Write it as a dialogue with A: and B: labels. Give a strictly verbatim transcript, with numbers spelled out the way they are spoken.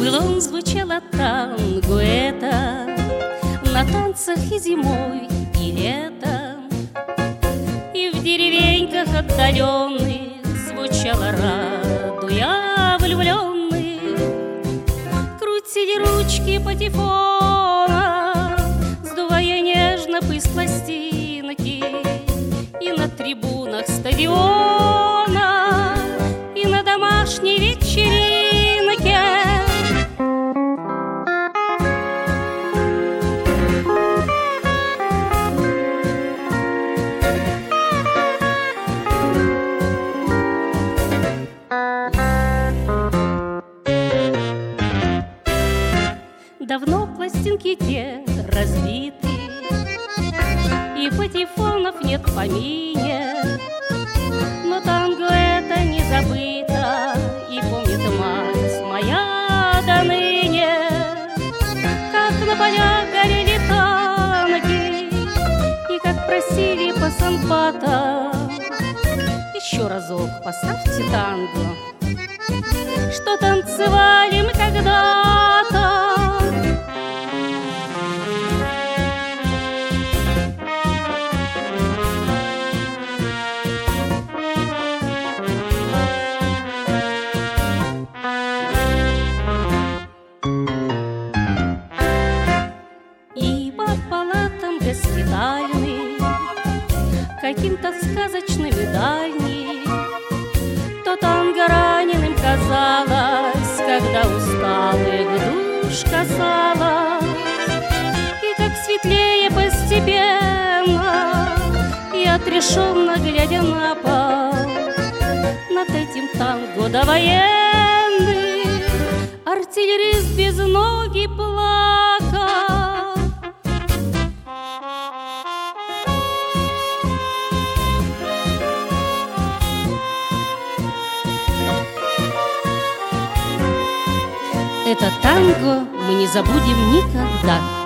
A: Былом звучало танго это на танцах и зимой, и летом, и в деревеньках отдаленных звучало, радуя влюбленных. Крутили ручки патефона, сдувая нежно пыль с пластинки, и на трибунах стадиона, и на домашней вечеринке. Давно пластинки те разбиты, и патефонов нет в помине, но танго это не забыто, и помнит мать моя до ныне. Как на полях горели танки, и как просили пасанпата: еще разок поставьте танго, что танцевали мы когда-то. Госпитальный, каким-то сказочным и дальний, то танго раненым казалось, когда усталых душ касалось. И как светлее постепенно, и отрешенно глядя на пол, над этим танго довоенный артиллерист без ноги плакал. Это танго мы не забудем никогда.